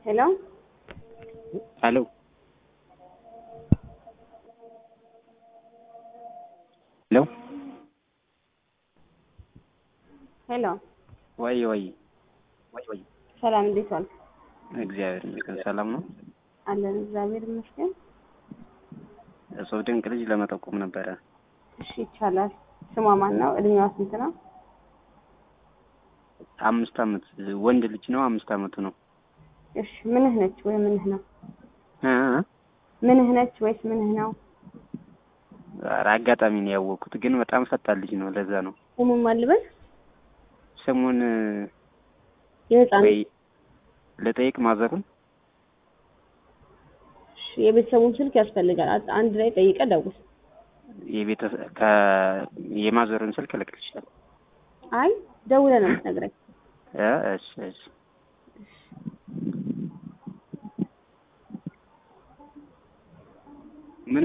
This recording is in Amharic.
Hello? Hello. Hello? Hello? ወይ ሰላም እንዴት ዋልክ? እግዚአብሔር ይመስገን ሰላም ነው። አለን እግዚአብሔር ይመስገን። ሰው ድንቅ ልጅ ለመጠቆም ነበረ። እሺ ይቻላል። ስሟ ማን ነው? እድሜዋ ስንት ነው? 5 አመት ወንድ ልጅ ነው። 5 አመቱ ነው። እሺ ምንህ ነች ወይ ምንህ ነው? እ ምንህ ነች ወይስ ምንህ ነው? አጋጣሚ ነው ያወቅኩት፣ ግን በጣም ፈጣን ልጅ ነው። ለዛ ነው ስሙን ማን ልበል? ስሙን የህፃን ወይ ለጠይቅ ማዘሩን። እሺ የቤተሰቡን ስልክ ያስፈልጋል። አንድ ላይ ጠይቀህ ደውል። የማዘሩን ስልክ ልክልሻለሁ። አይ ደውለህ ነው የምትነግረኝ። እሺ